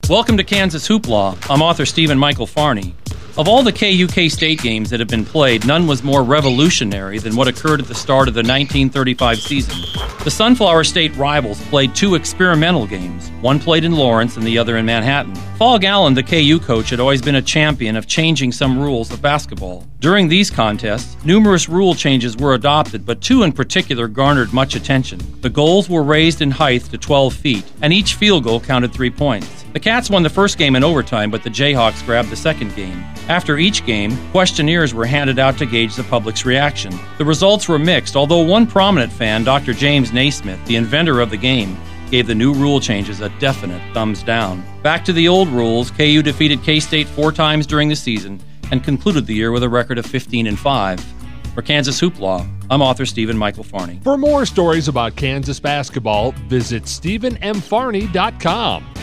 Welcome to Kansas Hoopla. I'm author Stephen Michael Farney. Of all the KU State games that have been played, none was more revolutionary than what occurred at the start of the 1935 season. The Sunflower State rivals played two experimental games, one played in Lawrence and the other in Manhattan. Phog Allen, the KU coach, had always been a champion of changing some rules of basketball. During these contests, numerous rule changes were adopted, but two in particular garnered much attention. The goals were raised in height to 12 feet, and each field goal counted 3 points. The Cats won the first game in overtime, but the Jayhawks grabbed the second game. After each game, questionnaires were handed out to gauge the public's reaction. The results were mixed, although one prominent fan, Dr. James Naismith, the inventor of the game, gave the new rule changes a definite thumbs down. Back to the old rules, KU defeated K-State 4 times during the season and concluded the year with a record of 15-5. For Kansas Hoopla, I'm author Stephen Michael Farney. For more stories about Kansas basketball, visit StephenMFarney.com.